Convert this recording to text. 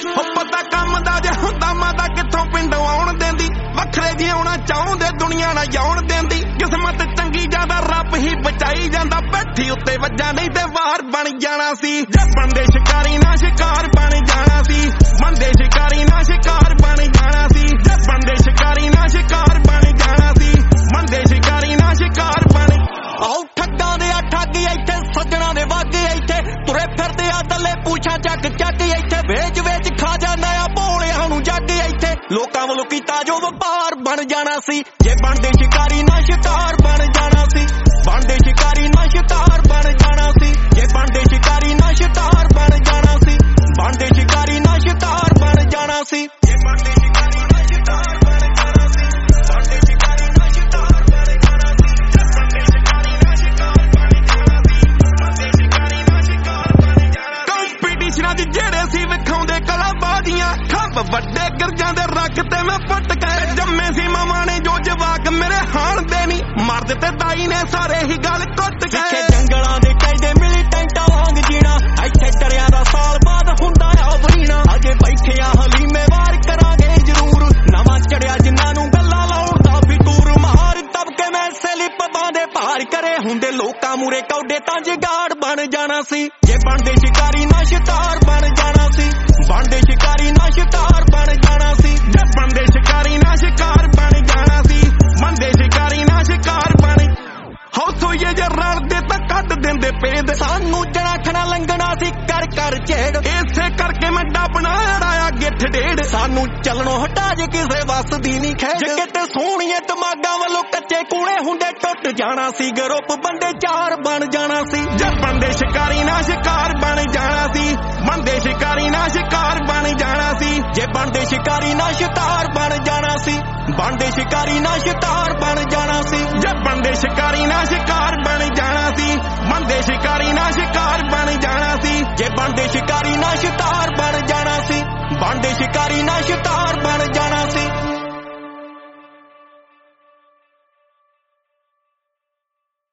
ਹੋ ਪਤਾ ਕੰਮ ਦਾ ਜੇ ਹੁੰਦਾ ਮਾਤਾ ਕਿੱਥੋਂ ਪਿੰਡੋਂ ਆਉਣ ਦਿੰਦੀ ਵੱਖਰੇ ਜਿਉਣਾ ਚਾਹੁੰਦੇ ਦੁਨੀਆ ਨਾ ਜਾਉਣ ਦਿੰਦੀ ਕਿਸਮਤ ਚੰਗੀ ਜਿਆਦਾ ਰੱਬ ਹੀ ਬਚਾਈ ਜਾਂਦਾ ਬੈਠੀ ਉੱਤੇ ਵੱਜਾ ਨਹੀਂ ਤੇ ਵਾਰ ਬਣ ਜਾਣਾ ਸੀ ਜੇ ਬਣਦੇ ਸ਼ਿਕਾਰੀ ਨਾ ਸ਼ਿਕਾਰ ਬਣ ਜਾਣਾ ਸੀ ਬਣਦੇ ਸ਼ਿਕਾਰੀ ਨਾ ਸ਼ਿਕਾਰ ਬਣ ਜਾਣਾ ਸੀ ਜੇ ਬਣਦੇ ਸ਼ਿਕਾਰੀ ਨਾ ਸ਼ਿਕਾਰ ਬਣ ਜਾਣਾ ਸੀ ਬਣਦੇ ਸ਼ਿਕਾਰੀ ਨਾ ਸ਼ਿਕਾਰ ਬਣ ਆਉ ਠੱਗਾਂ ਦੇ ਆ ਠੱਗ ਇੱਥੇ ਸੱਜਣਾ ਦੇ ਵਾਗੇ ਇੱਥੇ ਤੁਰੇ ਫਿਰਦੇ ਆ ਦੱਲੇ ਪੂਛਾਂ ਚੱਕ ਚੱਕ ਇੱਥੇ ਵੇਚ ਵੇਚ ਖਾ ਜਾਂਦਾ ਆ ਭੋਲਿਆਂ ਨੂੰ ਜੱਗ ਇੱਥੇ ਲੋਕਾਂ ਵੱਲੋਂ ਕੀਤਾ ਜੋ ਵਪਾਰ ਬਣ ਜਾਣਾ ਸੀ ਜੇ ਬਣਦੇ ਸ਼ਿਕਾਰੀ ਨਾ ਸ਼ਿਕਾਰ ਬਣ ਜਾਣਾ ਸੀ ਬਣਦੇ ਸ਼ਿਕਾਰੀ ਨਾ ਸ਼ਿਕਾਰ ਬਣ ਜਾਣਾ ਸੀ ਜੇ ਬਣਦੇ ਸ਼ਿਕਾਰੀ ਨਾ ਸ਼ਿਕਾਰ ਬਣ ਜਾਣਾ ਸੀ ਬਣਦੇ ਸ਼ਿਕਾਰੀ ਨਾ ਸ਼ਿਕਾਰ ਬਣ ਜਾਣਾ ਸੀ ਜੇ ਬਣਦੇ ਸ਼ਿਕਾਰੀ ਨਾ ਸ਼ਿਕਾਰ ਬਣ ਜਾਣਾ ਸੀ ਬਣਦੇ ਸ਼ਿਕਾਰੀ ਨਾ ਸ਼ਿਕਾਰ ਬਣ ਜਾਣਾ ਸੀ ਜੇ ਬਣਦੇ ਸ਼ਿਕਾਰੀ ਨਾ ਸ਼ਿਕਾਰ ਬਣ ਜਾਣਾ ਸੀ ਬਣਦੇ ਸ਼ਿਕਾਰੀ ਨਾ ਸ਼ਿਕਾਰ ਬਣ ਜਾਣਾ ਕੰਪੀਟੀਸ਼ਨਾਂ 'ਚ ਜਿਹੜੇ ਸੀ ਵਿਖਾਉਂਦੇ ਕਲਾਬਾਜ਼ੀਆਂ ਖੱਬ ਵੱਡੇ ਗਿਰਜਾਂ ਦੇ ਰੱਖ ਤੇ ਮੈਂ ਪੱਟ ਕੇ ਜੰਮੇ ਸੀ ਮਾਵਾਂ ਨੇ ਜੋ ਜਵਾਕ ਮੇਰੇ ਹਾਣ ਦੇ ਨਹੀਂ ਮਰਦ ਤੇ ਦਾਈ ਨੇ ਸਾਰੇ ਹੀ ਗੱਲ ਕੁੱਟ ਕੇ ਜੰਗਲਾਂ ਦੇ ਕਹਿੰਦੇ ਮਿਲੀਟੈਂਟਾਂ ਵਾਂਗ ਜੀਣਾ ਇੱਥੇ ਡਰਿਆਂ ਦਾ ਸਾਲ ਬਾਅਦ ਹੁੰਦਾ ਆ ਵਰੀਣਾ ਅਜੇ ਬੈਠੇ ਆ ਹਲੀਮੇ ਵਾਰ ਕਰਾਂਗੇ ਜ਼ਰੂਰ ਨਵਾਂ ਚੜਿਆ ਜਿਨ੍ਹਾਂ ਨੂੰ ਗੱਲਾਂ ਲਾਉਣ ਦਾ ਫਿਤੂਰ ਮਾਰ ਦਬਕੇ ਮੈਂ ਸਲਿੱਪ ਬਾਂਦੇ ਭਾਰ ਕਰੇ ਹੁੰਦੇ ਲੋਕਾਂ ਮੂਰੇ ਕੌਡੇ ਤਾਂ ਜਗਾੜ ਬਣ ਜਾਣਾ ਸੀ ਜੇ ਬਣਦੇ ਸ਼ਿਕਾਰੀ ਨਾ ਸ਼ਿਕਾਰ ਬਣ ਜਾਣਾ ਸੀ ਬਣਦੇ ਸ਼ਿਕਾਰੀ ਨਾ ਸ਼ਿਕਾਰ ਬਣ ਜਾਣਾ ਸੀ ਜੇ ਬਣਦੇ ਸ਼ਿਕਾਰੀ ਨਾ ਸ਼ਿਕਾਰ ਬਣ ਜਾਣਾ ਸੀ ਬਣਦੇ ਸ਼ਿਕਾਰੀ ਨਾ ਸ਼ਿਕਾਰ ਬਣ ਹੋ ਸੋਈਏ ਜੇ ਰਲਦੇ ਤਾਂ ਕੱਢ ਦਿੰਦੇ ਪੇਦ ਸਾਨੂੰ ਜਣਾਖਣਾ ਲੰਘਣਾ ਸੀ ਕਰ ਕਰ ਝੇੜ ਇਸੇ ਕਰਕੇ ਮੈਂ ਡੱਬਣਾ ਅੜਾਇਆ ਗਿੱਠ ਡੇਢ ਸਾਨੂੰ ਚੱਲਣੋਂ ਹਟਾ ਜੇ ਕਿਸੇ ਵੱਸ ਦੀ ਨਹੀਂ ਖੇਡ ਜੇ ਕਿਤੇ ਸੋਹਣੀਏ ਦਿਮਾਗਾਂ ਵੱਲੋਂ ਕੱਚੇ ਕੂੜੇ ਹੁੰਦੇ ਟੁੱਟ ਜਾਣਾ ਸੀ ਗਰੁੱਪ ਬੰਦੇ ਚਾਰ ਬਣ ਜਾਣਾ ਸੀ ਜੇ ਬਣਦੇ ਸ਼ਿਕਾਰੀ ਨਾ ਸ਼ਿਕਾਰ ਬਣ ਜਾਣਾ ਸੀ ਬਣਦੇ ਸ਼ਿਕਾਰੀ ਨਾ ਸ਼ਿਕਾਰ ਬਣ ਜਾਣਾ ਸੀ ਜੇ ਬਣਦੇ ਸ਼ਿਕਾਰੀ ਨਾ ਸ਼ਿਕਾਰ ਬਣ ਜਾਣਾ ਸੀ ਬਣਦੇ ਸ਼ਿਕਾਰੀ ਨਾ ਸ਼ਿਕਾਰ ਬਣ ਜਾਣਾ ਸੀ ਜੇ ਬਣਦੇ ਸ਼ਿਕਾਰੀ ਨਾ ਸ਼ਿਕਾਰ ਬਣ ਜਾਣਾ ਸੀ ਬਣਦੇ ਸ਼ਿਕਾਰੀ ਨਾ ਸ਼ਿਕਾਰ ਬਣ ਜਾਣਾ ਸੀ ਜੇ ਬਣਦੇ ਸ਼ਿਕਾਰੀ ਨਾ ਸ਼ਿਕਾਰ ਬਣ ਜਾਣਾ ਸੀ ਬਣਦੇ ਸ਼ਿਕਾਰੀ ਨਾ ਸ਼ਿਕਾਰ ਬਣ